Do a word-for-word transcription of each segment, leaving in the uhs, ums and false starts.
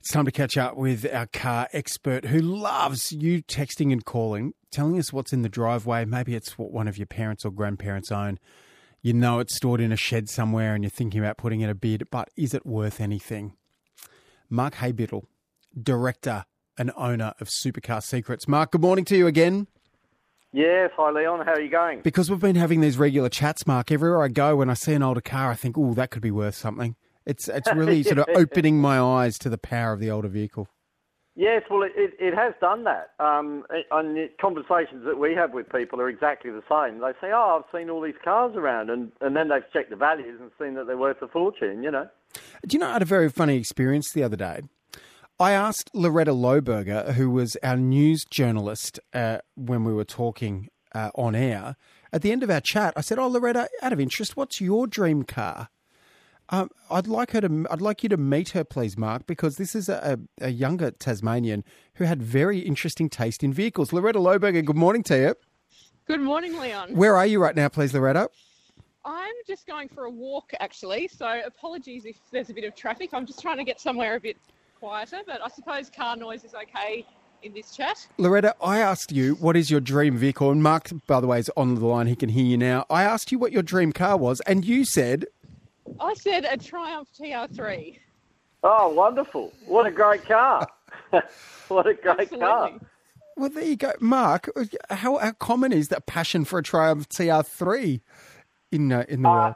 It's time to catch up with our car expert who loves you texting and calling, telling us what's in the driveway. Maybe it's what one of your parents or grandparents own. You know it's stored in a shed somewhere and you're thinking about putting in a bid, but is it worth anything? Mark Haybiddle, director and owner of Supercar Secrets. Mark, good morning to you again. Yes, hi Leon, how are you going? Because we've been having these regular chats, Mark, everywhere I go, when I see an older car, I think, oh, that could be worth something. It's it's really sort of opening my eyes to the power of the older vehicle. Yes, well, it, it, it has done that. Um, and the conversations that we have with people are exactly the same. They say, oh, I've seen all these cars around, and, and then they've checked the values and seen that they're worth a fortune, you know. Do you know, I had a very funny experience the other day. I asked Loretta Lohberger, who was our news journalist uh, when we were talking uh, on air, at the end of our chat, I said, oh, Loretta, out of interest, what's your dream car? Um, I'd like her to. I'd like you to meet her, please, Mark, because this is a, a, a younger Tasmanian who had very interesting taste in vehicles. Loretta Lohberger, good morning to you. Good morning, Leon. Where are you right now, please, Loretta? I'm just going for a walk, actually, so apologies if there's a bit of traffic. I'm just trying to get somewhere a bit quieter, but I suppose car noise is okay in this chat. Loretta, I asked you what is your dream vehicle, and Mark, by the way, is on the line. He can hear you now. I asked you what your dream car was, and you said... I said a Triumph T R three. Oh, wonderful. What a great car. What a great Absolutely. car. Well, there you go. Mark, how, how common is that passion for a Triumph T R three in, uh, in the Uh, world?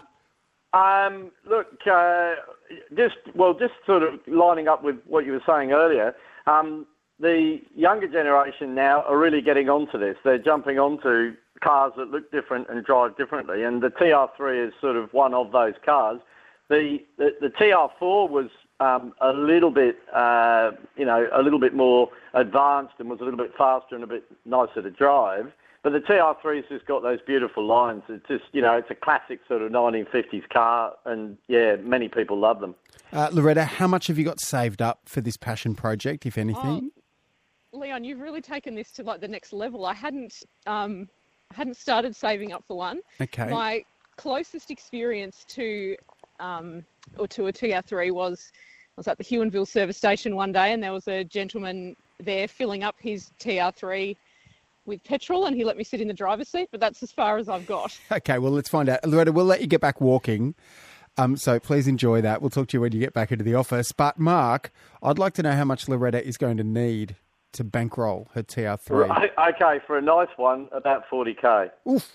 Um, look, uh, just well, just sort of lining up with what you were saying earlier, um, the younger generation now are really getting onto this. They're jumping onto cars that look different and drive differently, and the T R three is sort of one of those cars. The the, the T R four was um, a little bit, uh, you know, a little bit more advanced and was a little bit faster and a bit nicer to drive. But the T R three's just got those beautiful lines. It's just, you know, it's a classic sort of nineteen fifties car, and yeah, many people love them. Uh, Loretta, how much have you got saved up for this passion project, if anything? Oh, Leon, you've really taken this to like the next level. I hadn't um, hadn't started saving up for one. Okay. My closest experience to um, or to a T R three was I was at the Huonville service station one day, and there was a gentleman there filling up his T R three with petrol, and he let me sit in the driver's seat, but that's as far as I've got. Okay, well, let's find out. Loretta, we'll let you get back walking, um, so please enjoy that. We'll talk to you when you get back into the office. But, Mark, I'd like to know how much Loretta is going to need to bankroll her T R three. Right, okay, for a nice one, about forty K. Oof.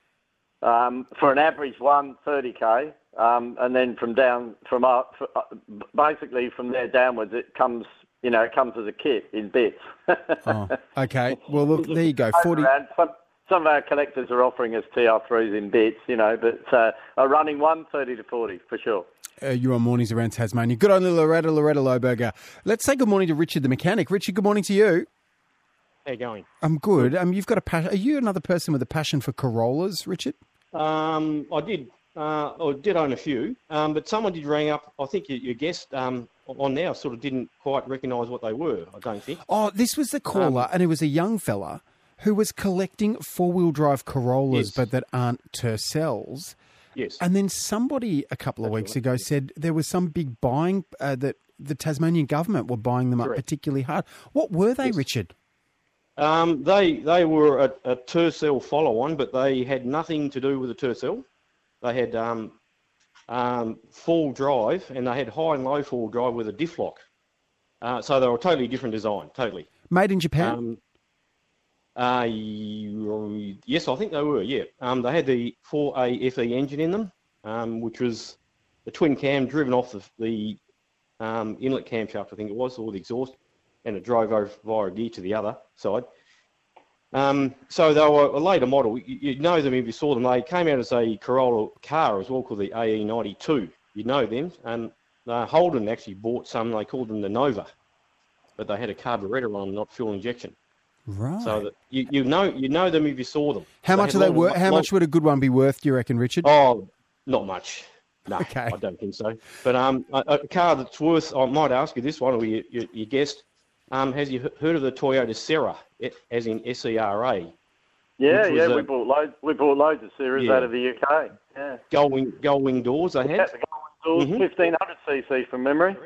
Um, for an average one, thirty K. Um, and then from down, from up, uh, basically from there downwards, it comes... You know, it comes as a kit in bits. Oh, okay. Well, look, there you go. forty Some, some of our collectors are offering us T R threes in bits, you know, but uh, a running one, thirty to forty, for sure. Uh, you're on Mornings Around Tasmania. Good on you, Loretta, Loretta Lohberger. Let's say good morning to Richard the mechanic. Richard, good morning to you. How you going? I'm good. Um, you've got a passion. Are you another person with a passion for Corollas, Richard? Um, I did. Uh, I did own a few, um, but someone did ring up. I think your, your guest um, on now sort of didn't quite recognise what they were. I don't think. Oh, this was the caller, um, and it was a young fella who was collecting four-wheel drive Corollas, yes. but that aren't Tercels. Yes. And then somebody a couple of That's weeks right. ago said there was some big buying uh, that the Tasmanian government were buying them up Correct. particularly hard. What were they, Yes. Richard? Um, they they were a, a Tercel follow-on, but they had nothing to do with the Tercel. They had um, um, full drive, and they had high and low full drive with a diff lock. Uh, so they were a totally different design, totally. Made in Japan? Um, uh, yes, I think they were, yeah. Um, they had the four A F E engine in them, um, which was the twin cam driven off the, the um, inlet camshaft, I think it was, or the exhaust, and it drove over via a gear to the other side. Um, so they were a later model. You, you know them if you saw them. They came out as a Corolla car as well, called the A E ninety-two. You know them. And uh, Holden actually bought some. They called them the Nova, but they had a carburettor on, not fuel injection. Right. So that you, you know you know them if you saw them. How They much had are they long- worth? How long- much would a good one be worth, do you reckon, Richard? Oh, not much. No, Okay. I don't think so. But um, a, a car that's worth, I might ask you this one, or your, your, your guest, um, has you he- heard of the Toyota Serra, it- as in S E R A? Yeah, Which was yeah, a- we bought loads. We bought loads of series Yeah. out of the U K. Yeah, Gull wing, gull wing doors they had. yeah the Golden Doors, Mhm. fifteen hundred c c from memory.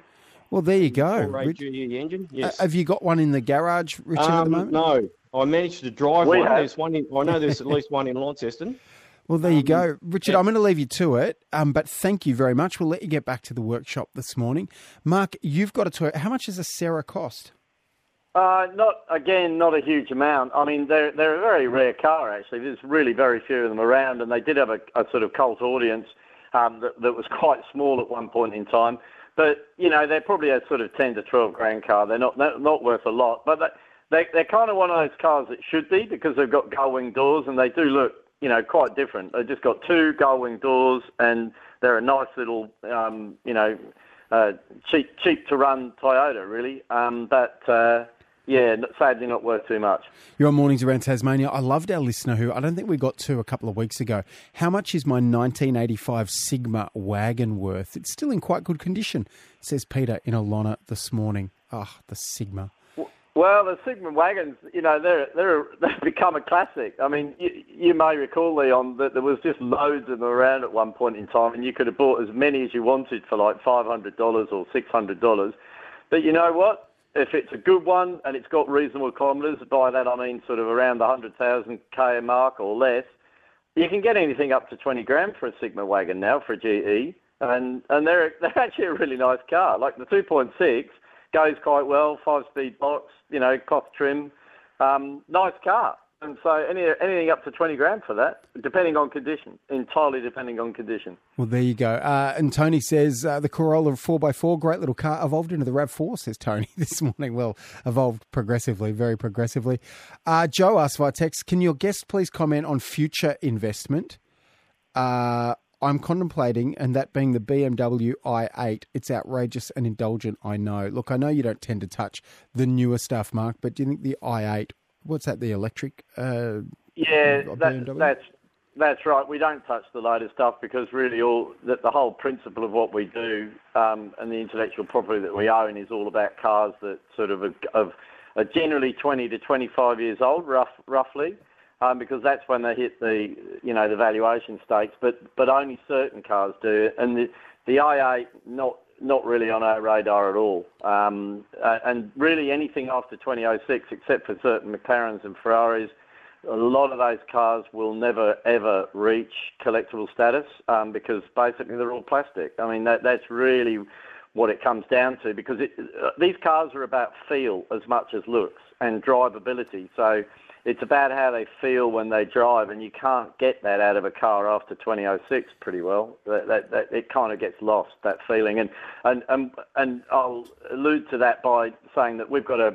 Well, there you go. four A Rich- G E engine. Uh, Yes. have you got one in the garage, Richard, at the Um, moment? no, I managed to drive We one. have. There's one in, I know there's at least one in Launceston. Well, there you Um, go. Richard, yeah. I'm going to leave you to it, um, but thank you very much. We'll let you get back to the workshop this morning. Mark, you've got a toy. How much does a Serra cost? Uh, not again, not a huge amount. I mean, they're they're a very rare car actually. There's really very few of them around, and they did have a, a sort of cult audience um, that that was quite small at one point in time. But you know, they're probably a sort of ten to twelve grand car. They're not not, not worth a lot, but they, they they're kind of one of those cars that should be because they've got gull wing doors and they do look, you know, quite different. They've just got two gull wing doors and they're a nice little, um, you know, uh, cheap cheap to run Toyota really. Um, but uh, yeah, sadly not worth too much. You're on Mornings Around Tasmania. I loved our listener who I don't think we got to a couple of weeks ago. How much is my nineteen eighty-five Sigma wagon worth? It's still in quite good condition, says Peter in Alona this morning. Ah, oh, the Sigma. Well, the Sigma wagons, you know, they're they're they've become a classic. I mean, you, you may recall, Leon, that there was just loads of them around at one point in time, and you could have bought as many as you wanted for like five hundred dollars or six hundred dollars. But you know what? If it's a good one and it's got reasonable kilometres, by that I mean sort of around the one hundred thousand k mark or less, you can get anything up to twenty grand for a Sigma wagon now for a G E, and and they're they're actually a really nice car. Like the two point six goes quite well, five-speed box, you know, cloth trim, um, nice car. And so any, anything up to twenty grand for that, depending on condition, entirely depending on condition. Well, there you go. Uh, and Tony says uh, the Corolla four by four, great little car, evolved into the RAV four, says Tony this morning. Well, evolved progressively, very progressively. Uh, Joe asked via text, can your guest please comment on future investment? Uh, I'm contemplating, and that being the B M W i eight. It's outrageous and indulgent, I know. Look, I know you don't tend to touch the newer stuff, Mark, but do you think the i eight, what's that, the electric uh, Yeah, B M that, W? that's that's right. We don't touch the latest stuff because really all that the whole principle of what we do um, and the intellectual property that we own is all about cars that sort of are, of are generally twenty to twenty-five years old, rough, roughly. Um, because that's when they hit the, you know, the valuation stakes, but but only certain cars do it, and the the i eight not not really on our radar at all, um, uh, and really anything after twenty oh six, except for certain McLarens and Ferraris, a lot of those cars will never ever reach collectible status um, because basically they're all plastic. I mean that that's really what it comes down to because it, uh, these cars are about feel as much as looks and drivability. So it's about how they feel when they drive, and you can't get that out of a car after twenty oh six pretty well. That, that, that it kind of gets lost, that feeling. And and and, and I'll allude to that by saying that we've got a,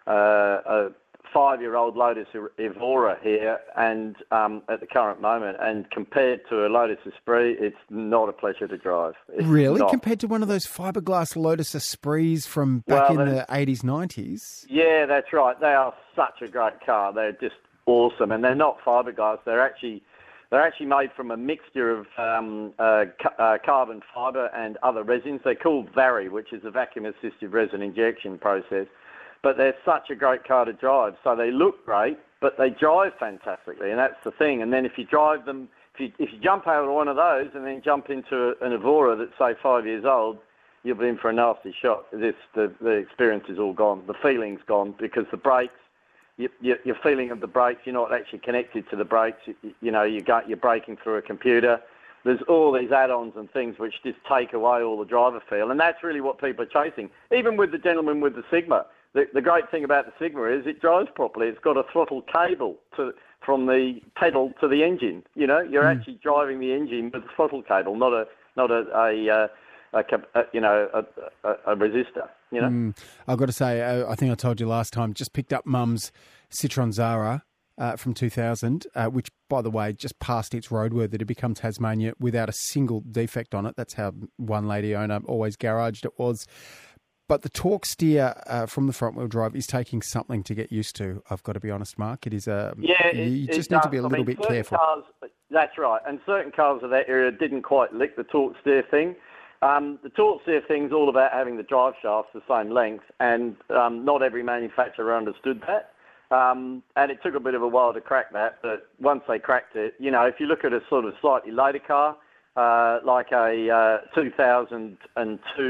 uh, a five-year-old Lotus Evora here, and um, at the current moment, and compared to a Lotus Esprit, it's not a pleasure to drive. It's Really? not. Compared to one of those fiberglass Lotus Esprits from back Well, in then- the eighties, nineties? Yeah, that's right. They are such a great car. They're just awesome, and they're not fiberglass. They're actually they're actually made from a mixture of um, uh, ca- uh, carbon fiber and other resins. They're called Vari, which is a vacuum-assisted resin injection process. But they're such a great car to drive. So they look great, but they drive fantastically, and that's the thing. And then if you drive them, if you if you jump out of one of those and then jump into an Evora that's say five years old, you'll be in for a nasty shock. This the the experience is all gone. The feeling's gone because the brakes, you, you, your feeling of the brakes, you're not actually connected to the brakes. You, you know, you got you're braking through a computer. There's all these add-ons and things which just take away all the driver feel, and that's really what people are chasing. Even with the gentleman with the Sigma. The, the great thing about the Sigma is it drives properly. It's got a throttle cable to, from the pedal to the engine. You know, you're mm. actually driving the engine with a throttle cable, not a not a, a, a, a, a you know a, a, a resistor. You know, mm. I've got to say, uh, I think I told you last time. Just picked up Mum's Citroen Zara uh, from two thousand, uh, which, by the way, just passed its roadworthy to become Tasmania without a single defect on it. That's how one lady owner always garaged it was. But the torque steer uh, from the front wheel drive is taking something to get used to. I've got to be honest, Mark. It is a yeah. It, you it just does. need to be a I little mean, bit careful. Cars, that's right, and certain cars of that era didn't quite lick the torque steer thing. Um, the torque steer thing's all about having the drive shafts the same length, and um, not every manufacturer understood that. Um, and it took a bit of a while to crack that, but once they cracked it, you know, if you look at a sort of slightly later car, uh, like a uh, two thousand two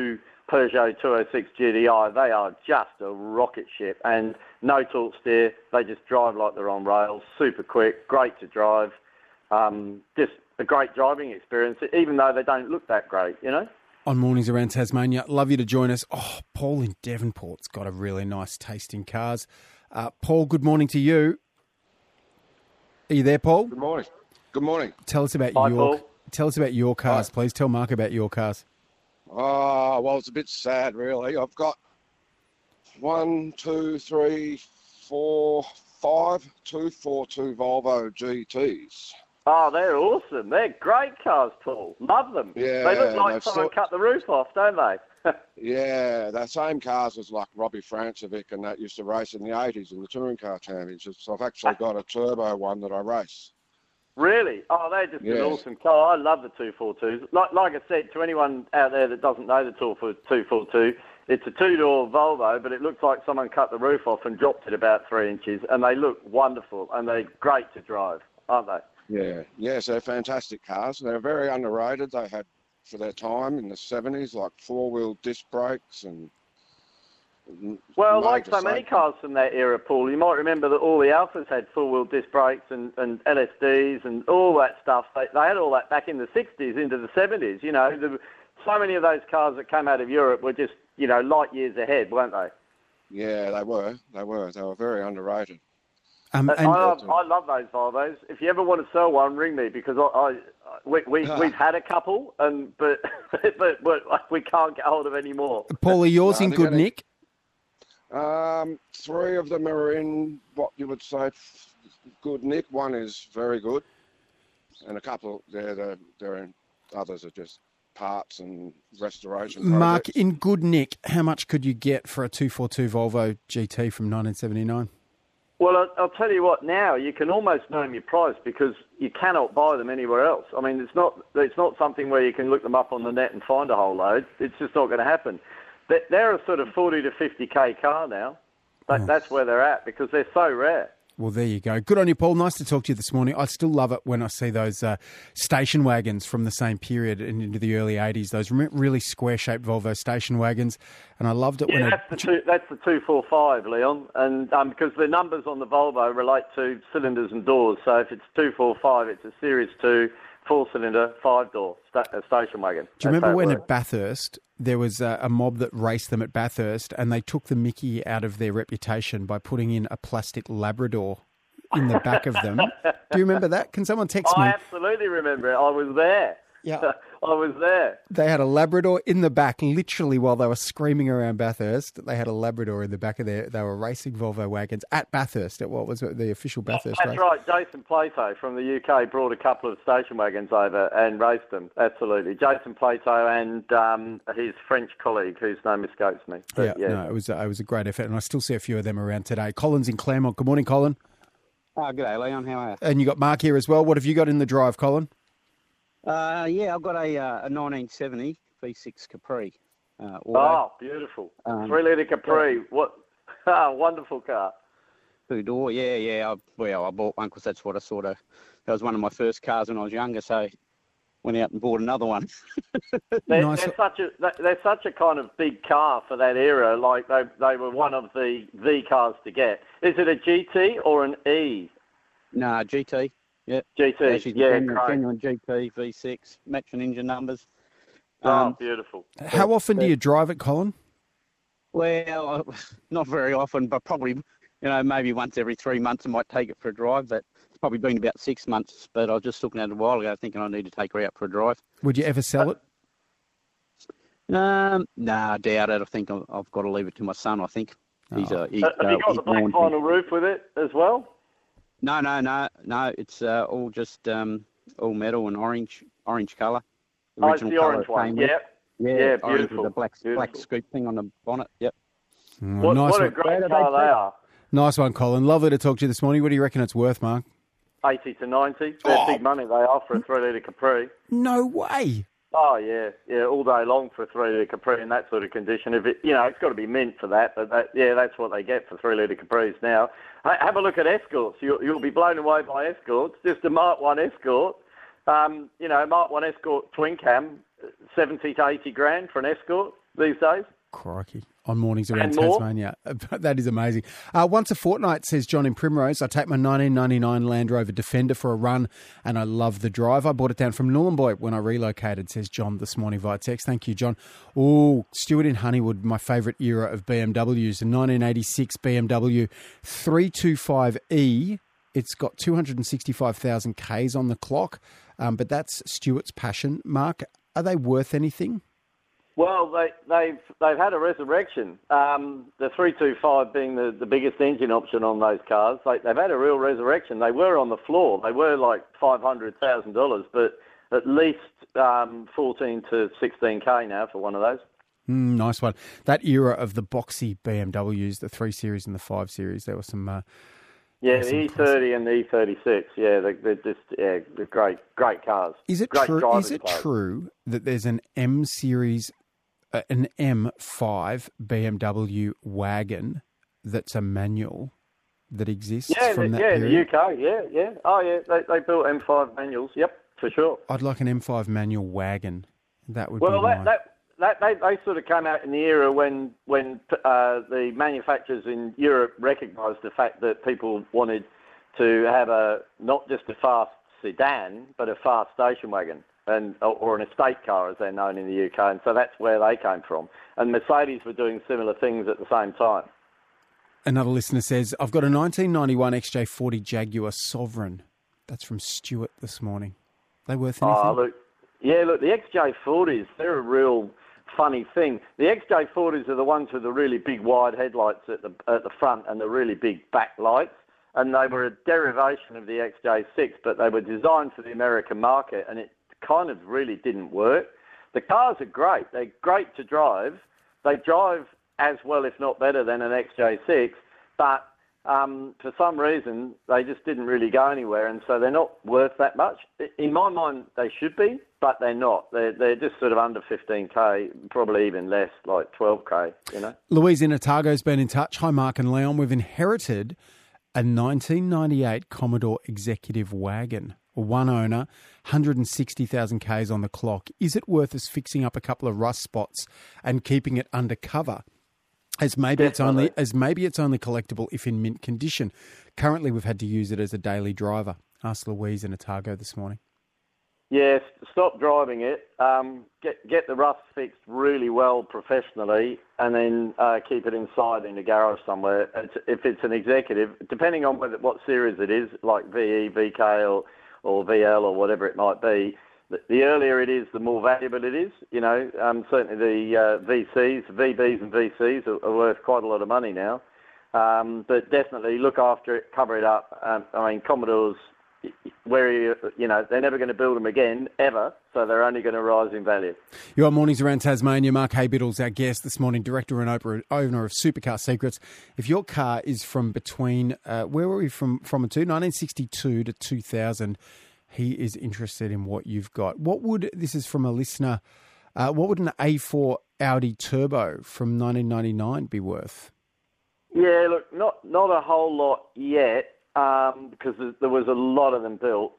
Peugeot two oh six G T I, they are just a rocket ship, and no torque steer. They just drive like they're on rails, super quick, great to drive. Um, just a great driving experience, even though they don't look that great, you know? On Mornings Around Tasmania, love you to join us. Oh, Paul in Devonport's got a really nice taste in cars. Uh, Paul, good morning to you. Are you there, Paul? Good morning. Good morning. Tell us about Hi, your Paul. tell us about your cars, Hi. please. Tell Mark about your cars. Oh, well, it's a bit sad, really. I've got one, two, three, four, five two forty-two Volvo G Ts. Oh, they're awesome. They're great cars, Paul. Love them. Yeah, they look like they've someone sort- cut the roof off, don't they? Yeah, they're same cars as like Robbie Francovic and that used to race in the eighties in the touring car championships. So I've actually got a turbo one that I race. Really? Oh, they're just an Yes. awesome car. I love the two forty-twos. Like, like I said, to anyone out there that doesn't know the two forty-two, it's a two-door Volvo, but it looks like someone cut the roof off and dropped it about three inches, and they look wonderful, and they're great to drive, aren't they? Yeah, yes, they're fantastic cars. They're very underrated. They had, for their time in the seventies, like four-wheel disc brakes and... Well, like major so many safety. cars from that era, Paul, you might remember that all the Alphas had four-wheel disc brakes and, and L S Ds and all that stuff. They, they had all that back in the sixties into the seventies. You know, the, so many of those cars that came out of Europe were just, you know, light years ahead, weren't they? Yeah, they were. They were. They were very underrated. Um, I, and love, I love those Volvos. If you ever want to sell one, ring me because I, I we, we we've had a couple, and but but but we can't get hold of any more. Paul, are yours No, in they're good gonna- nick? Um, three of them are in what you would say f- good nick. One is very good, and a couple they're they're, they're in, others are just parts and restoration. Mark, projects. in good nick, how much could you get for a two forty-two Volvo G T from nineteen seventy-nine? Well, I'll, I'll tell you what. Now you can almost name your price because you cannot buy them anywhere else. I mean, it's not it's not something where you can look them up on the net and find a whole load. It's just not going to happen. They- They're a sort of forty to fifty K car now. That, That's where they're at because they're so rare. Well, there you go. Good on you, Paul. Nice to talk to you this morning. I still love it when I see those uh, station wagons from the same period and into the early eighties, those re- really square-shaped Volvo station wagons. And I loved it Yeah, when that's the it... two, that's the two four five, Leon, and um, because the numbers on the Volvo relate to cylinders and doors. So if it's two four five, it's a Series two four-cylinder five door sta- uh, station wagon. Do you That's how remember it when works. at Bathurst, there was a, a mob that raced them at Bathurst and they took the mickey out of their reputation by putting in a plastic Labrador in the back of them? Do you remember that? Can someone text I me? absolutely remember it. I was there. Yeah. I was there. They had a Labrador in the back, literally while they were screaming around Bathurst. They had a Labrador in the back of their. They were racing Volvo wagons at Bathurst, at what was it, the official Bathurst That's race. right. Jason Plato from the U K brought a couple of station wagons over and raced them. Absolutely. Jason Plato and um, his French colleague, whose name escapes me. Yeah, But, yeah. no, it was it was a great effort, and I still see a few of them around today. Colin's in Claremont. Good morning, Colin. Oh, g'day, Leon. How are you? And you got Mark here as well. What have you got in the drive, Colin? Uh, yeah, I've got a, uh, a nineteen seventy V six Capri. Uh, auto, Oh, beautiful. Um, Three litre Capri. What? Ah, wonderful car. two door. Yeah, yeah. I, well, I bought one because that's what I sort of. That was one of my first cars when I was younger, so went out and bought another one. They're, Nice. they're such a they're such a kind of big car for that era. Like they they were one of the the cars to get. Is it a G T or an E? Nah, G T. Yeah, G T. yeah, she's Yeah, genuine, great. genuine G T V six, matching engine numbers. Oh, Um, beautiful. How often do you drive it, Colin? well, not very often, but probably, you know, maybe once every three months I might take it for a drive. But it's probably been about six months. But I was just looking at it a while ago, thinking I need to take her out for a drive. Would you ever sell it? Um, nah, I doubt it. I think I've I've got to leave it to my son. I think he's Oh. uh, he's, Uh, have you uh, got he's the black born- vinyl roof with it as well? No, no, no, no. It's uh, all just um, all metal and orange, orange colour. Oh, it's the orange one. Yeah, Yeah. yeah, Yeah, orange beautiful, with the black black beautiful. scoop thing on the bonnet. Yep. Oh, What, nice what a one. great Where do car they they fit? are. Nice one, Colin. Lovely to talk to you this morning. What do you reckon it's worth, Mark? eighty to ninety. They're Oh. big money they are for a three litre Capri. No way. Oh yeah, yeah, all day long for a three litre Capri in that sort of condition. If it, you know, it's got to be mint for that, but that, yeah, that's what they get for three litre Capris now. Hey, have a look at Escorts. You'll, you'll be blown away by Escorts. Just a Mark One Escort. Um, you know, Mark One Escort twin cam, seventy to eighty grand for an Escort. these days. Crikey. On mornings around And more. Tasmania. That is amazing. Uh, once a fortnight, says John in Primrose, I take my nineteen ninety-nine Land Rover Defender for a run and I love the drive. I bought it down from Nhulunbuy when I relocated, says John this morning via text. Thank you, John. Oh, Stuart in Honeywood, my favourite era of B M Ws, the nineteen eighty-six B M W three twenty-five E. It's got two hundred sixty-five thousand Ks on the clock, um, but that's Stuart's passion. Mark, are they worth anything? Well, they, they've they've had a resurrection. Um, the three twenty-five being the, the biggest engine option on those cars. They, they've had a real resurrection. They were on the floor. They were like five hundred thousand dollars, but at least um, fourteen to sixteen K now for one of those. Mm, nice one. That era of the boxy B M Ws, the three Series and the five Series, there were some... Uh, Yeah, the E thirty and the E thirty-six. Yeah, they're, they're just yeah, they're great, great cars. Is it great true? Is it cars. true that there's an M Series, uh, an M five B M W wagon that's a manual that exists Yeah, from the, that yeah, in period? the U K. Yeah, yeah. Oh, yeah. They they built M five manuals. Yep, for sure. I'd like an M five manual wagon. That would Well, be that, my... that that they they sort of came out in the era when when uh, the manufacturers in Europe recognised the fact that people wanted to have a not just a fast sedan but a fast station wagon and or an estate car as they're known in the U K, and so that's where they came from. And Mercedes were doing similar things at the same time. Another listener says, I've got a nineteen ninety-one X J forty Jaguar Sovereign. That's from Stuart this morning. They worth anything? Oh, look, yeah, look, the X J forties, they're a real funny thing. The X J forties are the ones with the really big wide headlights at the at the front and the really big back lights, and they were a derivation of the X J six, but they were designed for the American market, and it kind of really didn't work. The cars are great. They're great to drive. They drive as well, if not better, than an X J six, but um, for some reason, they just didn't really go anywhere, and so they're not worth that much. In my mind, they should be, but they're not. They're, they're just sort of under fifteen K, probably even less, like twelve K, you know. Louise in Otago's been in touch. Hi, Mark and Leon. We've inherited a nineteen ninety-eight Commodore Executive wagon, one owner, one hundred sixty thousand Ks on the clock. Is it worth us fixing up a couple of rust spots and keeping it undercover? As maybe it's only as maybe it's only collectible if in mint condition. Currently, we've had to use it as a daily driver. Asked Louise in Otago this morning. Yes, stop driving it. Um, get get the rust fixed really well professionally, and then uh, keep it inside in a garage somewhere. It's, if it's an executive, depending on whether, what series it is, like V E, V K, or, or V L, or whatever it might be. The earlier it is, the more valuable it is. You know, um, certainly the uh, V Cs, V Bs and V Cs are, are worth quite a lot of money now. Um, but definitely look after it, cover it up. Um, I mean, Commodores, where you, you know, they're never going to build them again, ever, so they're only going to rise in value. You're on Mornings Around Tasmania. Mark Haybiddle's our guest this morning, director and owner of Supercar Secrets. If your car is from between, uh, where were we from, from and to? nineteen sixty-two to two thousand, he is interested in what you've got. What would, this is from a listener, uh, what would an A four Audi Turbo from nineteen ninety-nine be worth? Yeah, look, not not a whole lot yet, um, because there was a lot of them built.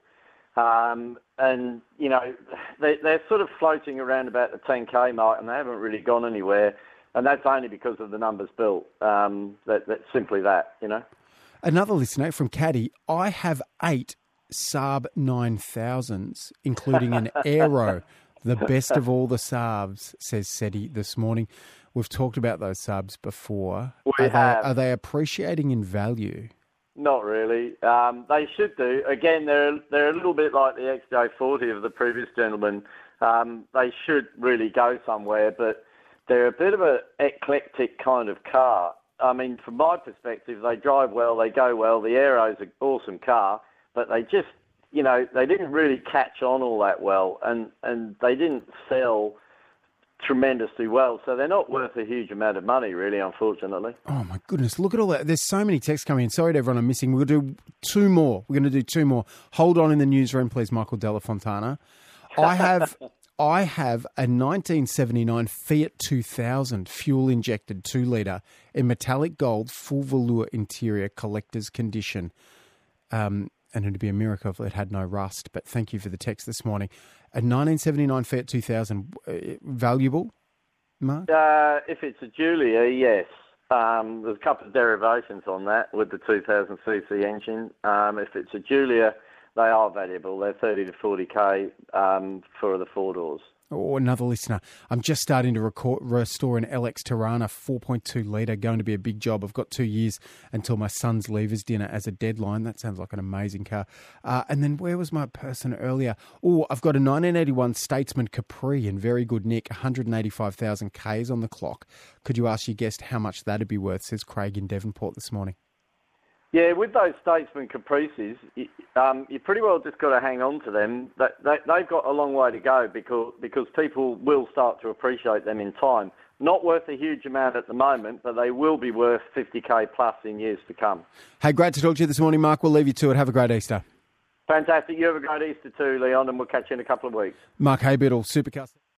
Um, and, you know, they, they're sort of floating around about the ten K mark, and they haven't really gone anywhere. And that's only because of the numbers built. Um, that, that's simply that, you know. Another listener from Caddy, I have eight Saab nine thousands, including an Aero, the best of all the Saabs, says Seti this morning. We've talked about those Saabs before. We are, have. They, are they appreciating in value? Not really. Um, they should do. Again, they're they're a little bit like the X J forty of the previous gentleman. Um, they should really go somewhere, but they're a bit of an eclectic kind of car. I mean, from my perspective, they drive well, they go well. The Aero's an awesome car, but they just, you know, they didn't really catch on all that well, and, and they didn't sell tremendously well, so they're not worth a huge amount of money, really, unfortunately. Oh, my goodness. Look at all that. There's so many texts coming in. Sorry to everyone I'm missing. We're going to do two more. We're going to do two more. Hold on in the newsroom, please, Michael Della Fontana. I have... I have a nineteen seventy-nine Fiat two thousand fuel-injected two litre in metallic gold, full velour interior, collector's condition. Um, and it'd be a miracle if it had no rust. But thank you for the text this morning. A nineteen seventy-nine Fiat two thousand, uh, valuable? Mark? Uh, if it's a Julia, yes. Um, there's a couple of derivations on that with the two thousand c c engine. Um, if it's a Julia, they are valuable. They're thirty to forty K um, for the four doors. Or another listener, I'm just starting to record, restore an L X Tirana four point two litre, going to be a big job. I've got two years until my son's leavers dinner as a deadline. That sounds like an amazing car. Uh, and then where was my person earlier? Oh, I've got a nineteen eighty-one Statesman Capri in very good nick, one hundred eighty-five thousand Ks on the clock. Could you ask your guest how much that'd be worth, says Craig in Devonport this morning. Yeah, with those Statesman Caprices, you, um, you pretty well just got to hang on to them. They, they, they've got a long way to go because because people will start to appreciate them in time. Not worth a huge amount at the moment, but they will be worth fifty K plus in years to come. Hey, great to talk to you this morning, Mark. We'll leave you to it. Have a great Easter. Fantastic. You have a great Easter too, Leon, and we'll catch you in a couple of weeks. Mark Haybiddle, Supercar.